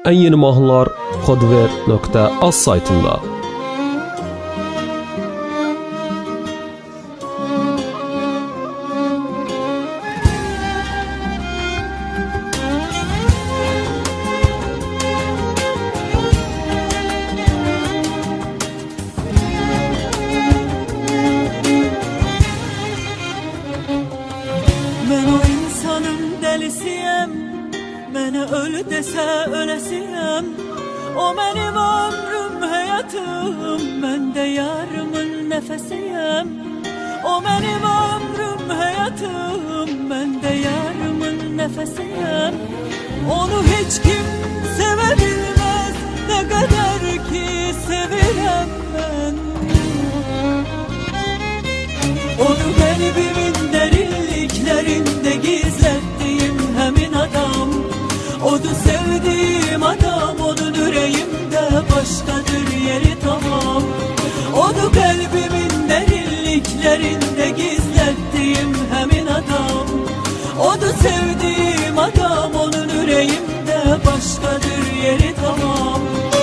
En yeni mahnılar Khodver.az saytında. Ben o insanın delisiyim, beni ölü dese ölesiyim. O benim ömrüm, hayatım, ben de yarımın nefesiyim. O benim ömrüm, hayatım, ben de yarımın nefesiyim. Onu hiç kim sevebilmez, ne kadar ki sevilem ben. Onu kalbimin derinliklerinde gizlettiğim hemin adam. Onu sevdiğim adam, onun yüreğimde başkadır yeri tamam. Onu kalbimin derinliklerinde gizlettiğim hemin adam. Onu sevdiğim adam, onun yüreğimde başkadır yeri tamam.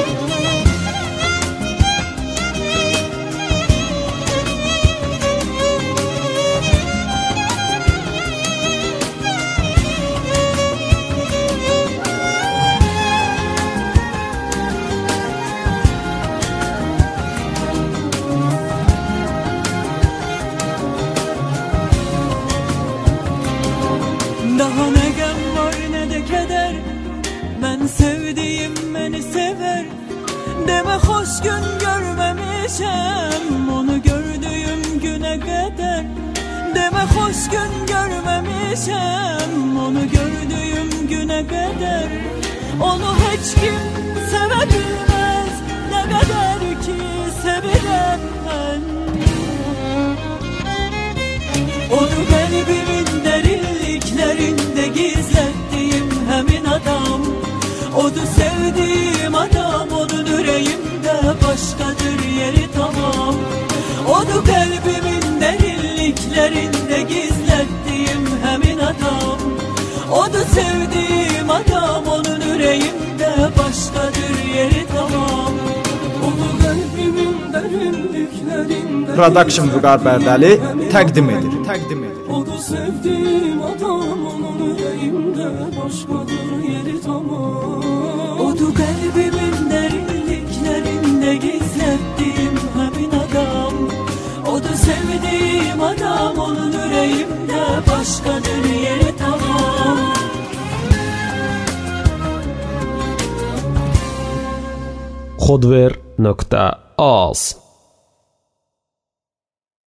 Daha ne gem var ne de keder, ben sevdiğim beni sever. Deme hoş gün görmemişim, onu gördüğüm güne kadar. Deme hoş gün görmemişim, onu gördüğüm güne kadar. Onu hiç kim sevebilmez, ne kadar ki sevilem ben. Onu kalbimin derinliklerinde gizlettiğim hemin adam. Onu sevdiğim adam, onun yüreğimde başkadır yeri tamam. Onu kalbimin derinliklerinde gizlettiğim hemin adam. Onu sevdiğim adam, onun yüreğimde başkadır yeri tamam. Onu kalbimin derinliklerinde. Production Vüqar Bərdəli təqdim edir. Onu sevdiğim adam, onun yüreğimde başkadır yeri tamam. Onu kalbimin derinliklerinde gizlettiğim hemin adam. Onu sevdiğim adam, onun yüreğimde başkadır yeri tamam. Khodver.az